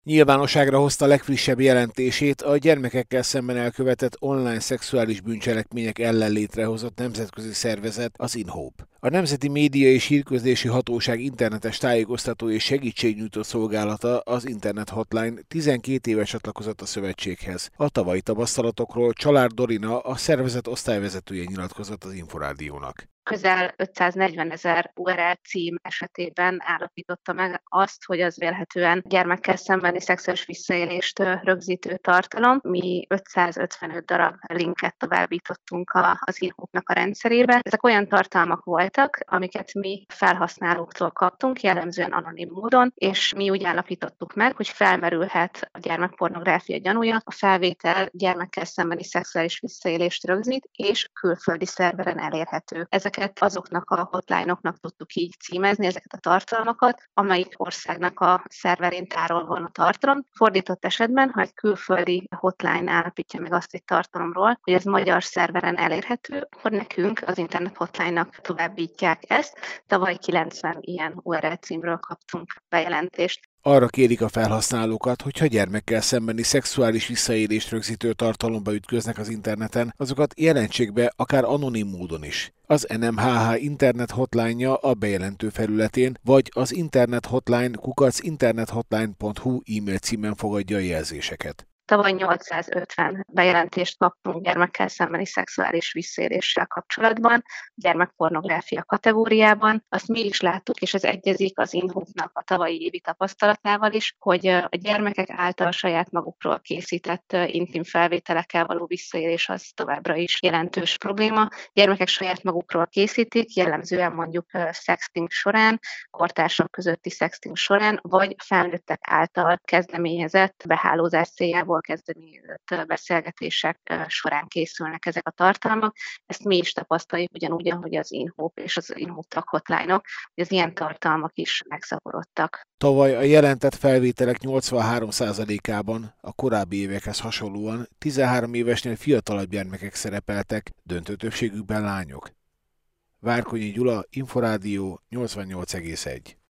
Nyilvánosságra hozta legfrissebb jelentését a gyermekekkel szemben elkövetett online szexuális bűncselekmények ellen létrehozott nemzetközi szervezet, az InHope. A Nemzeti Média és Hírközlési Hatóság internetes tájékoztató és segítségnyújtó szolgálata, az Internet Hotline 12 éve csatlakozott a szövetséghez. A tavalyi tapasztalatokról Csalár Dorina, a szervezet osztályvezetője nyilatkozott az Inforádiónak. Közel 540 000 URL cím esetében állapította meg azt, hogy az vélhetően gyermekkel szembeni szexuális visszaélést rögzítő tartalom. Mi 555 darab linket továbbítottunk az InHope-nak a rendszerébe. Ezek olyan tartalmak voltak, amiket mi felhasználóktól kaptunk, jellemzően anonim módon, és mi úgy állapítottuk meg, hogy felmerülhet a gyermekpornográfia gyanúja, a felvétel gyermekkel szembeni szexuális visszaélést rögzít, és külföldi szerveren elérhető. Ezeket azoknak a hotline-oknak tudtuk így címezni, ezeket a tartalmakat, amelyik országnak a szerverén tárolva van a tartalom. Fordított esetben, ha egy külföldi hotline állapítja meg azt egy tartalomról, hogy ez magyar szerveren elérhető, akkor nekünk az Internet Hotline-nak továbbítják ezt. Tavaly 90 ilyen URL címről kaptunk bejelentést. Arra kérik a felhasználókat, hogy ha gyermekkel szembeni szexuális visszaélést rögzítő tartalomba ütköznek az interneten, azokat jelentsék be akár anonim módon is. Az NMHH Internet Hotline-ja a bejelentő felületén, vagy az Internet Hotline @internethotline.hu e-mail címen fogadja a jelzéseket. Tavaly 850 bejelentést kaptunk gyermekkel szembeni szexuális visszaéléssel kapcsolatban, gyermekpornográfia kategóriában. Azt mi is láttuk, és ez egyezik az InHope-nak a tavalyi évi tapasztalatával is, hogy a gyermekek által saját magukról készített intim felvételekkel való visszaélés az továbbra is jelentős probléma. Gyermekek saját magukról készítik, jellemzően mondjuk sexting során, kortársak közötti sexting során, vagy felnőttek által kezdeményezett behálózás céljából kezdeményezett beszélgetések során készülnek ezek a tartalmak. Ezt mi is tapasztaljuk ugyanúgy, ahogy az InHope és az InHope hotline-ok, hogy az ilyen tartalmak is megszaporodtak. Tavaly a jelentett felvételek 83%-ában a korábbi évekhez hasonlóan 13 évesnél fiatalabb gyermekek szerepeltek, döntő többségükben lányok. Várkonyi Gyula, Inforádió 88,1.